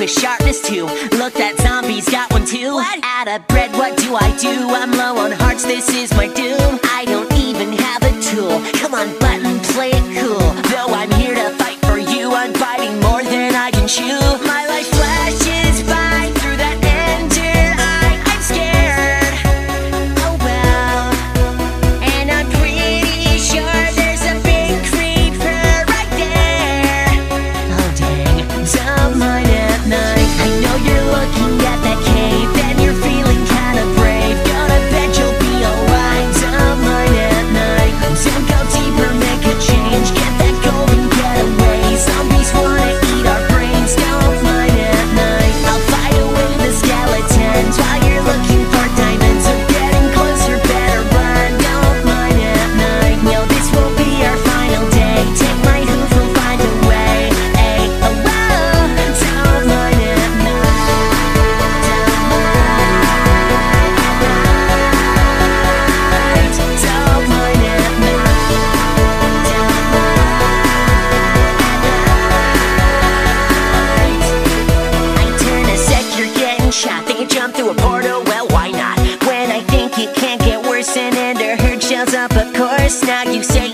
with sharpness too. Look, that zombie's got one too. What? Out of bread, what do? I'm low on hearts, this is my doom. I don't even have a tool. Come on, button, play it cool. Though I'm here to fight for you, I'm fighting more than I can chew. My life flashes by through that ender eye. I'm scared, oh well, and I'm pretty sure there's a big creeper right there. Oh dang, don't mind at night. I know you're looking at that cave and you're feeling kinda brave. Gonna bet you'll be alright. Don't mind at night. Don't go deeper, make a change. Get that golden getaway. Zombies wanna eat our brains. Don't mind at night. I'll fight away the skeletons while you're looking for diamonds. So getting closer, better run. Don't mind at night. No, this won't be our final day. Take my hoof, we'll find a way. Hey, oh, whoa. Don't mind at night. Don't mind at I turn a sec, you're getting shot. Think you jump through a portal? Well, why not? When I think it can't get worse, and Ender Herd shows up, of course. Now you say